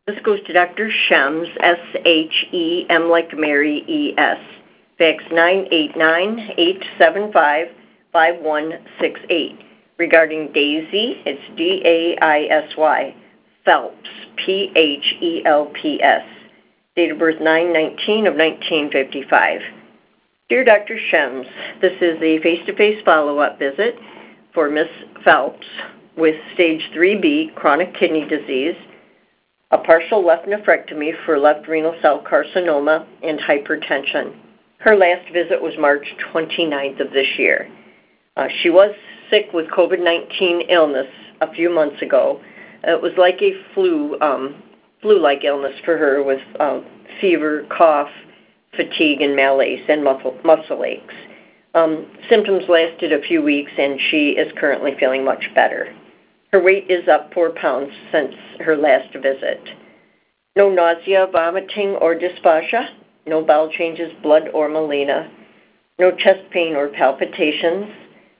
This goes to Dr. Shems, S-H-E-M like Mary, E-S. Fax 989-875-5168. Regarding Daisy, it's D-A-I-S-Y. Phelps, P-H-E-L-P-S. Date of birth 9/19 of 1955. Dear Dr. Shems, this is a face-to-face follow-up visit for Miss Phelps with stage 3B chronic kidney disease, a partial left nephrectomy for left renal cell carcinoma, and hypertension. Her last visit was March 29th of this year. She was sick with COVID-19 illness a few months ago. It was like a flu-like illness for her with fever, cough, fatigue, and malaise, and muscle aches. Symptoms lasted a few weeks, and she is currently feeling much better. Her weight is up 4 pounds since her last visit. No nausea, vomiting, or dysphagia. No bowel changes, blood, or melena. No chest pain or palpitations.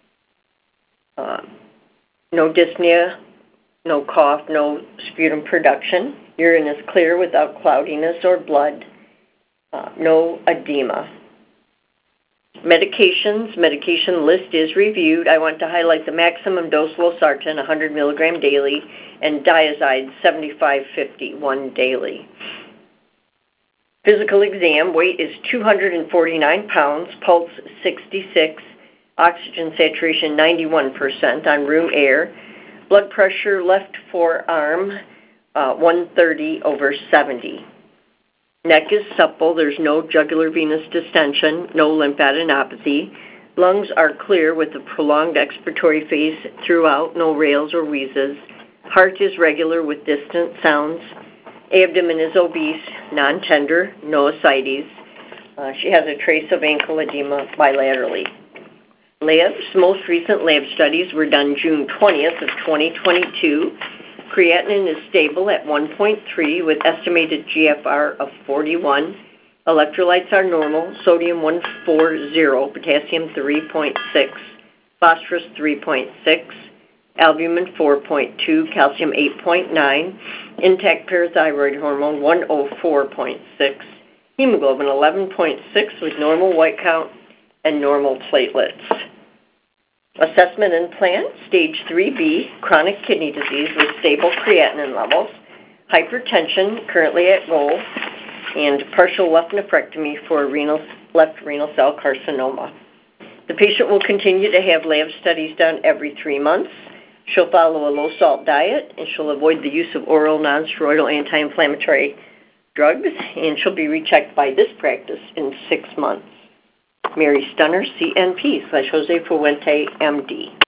No dyspnea, no cough, no sputum production. Urine is clear without cloudiness or blood. No edema. Medication list is reviewed. I want to highlight the maximum dose losartan, 100 milligram daily, and Diazide, 75/50, 1 daily. Physical exam, weight is 249 pounds, pulse 66, oxygen saturation 91% on room air, blood pressure left forearm 130/70. Neck is supple. There's no jugular venous distension, no lymphadenopathy. Lungs are clear with a prolonged expiratory phase throughout, no rales or wheezes. Heart is regular with distant sounds. Abdomen is obese, non-tender, no ascites. She has a trace of ankle edema bilaterally. Labs, most recent lab studies were done June 20th of 2022. Creatinine is stable at 1.3 with estimated GFR of 41. Electrolytes are normal, sodium 140, potassium 3.6, phosphorus 3.6, albumin 4.2, calcium 8.9, intact parathyroid hormone 104.6, hemoglobin 11.6 with normal white count and normal platelets. Assessment and plan, stage 3B, chronic kidney disease with stable creatinine levels, hypertension currently at goal, and partial left nephrectomy for left renal cell carcinoma. The patient will continue to have lab studies done every 3 months. She'll follow a low-salt diet, and she'll avoid the use of oral non-steroidal anti-inflammatory drugs, and she'll be rechecked by this practice in 6 months. Mary Stunner, CNP /Jose Fuente, MD.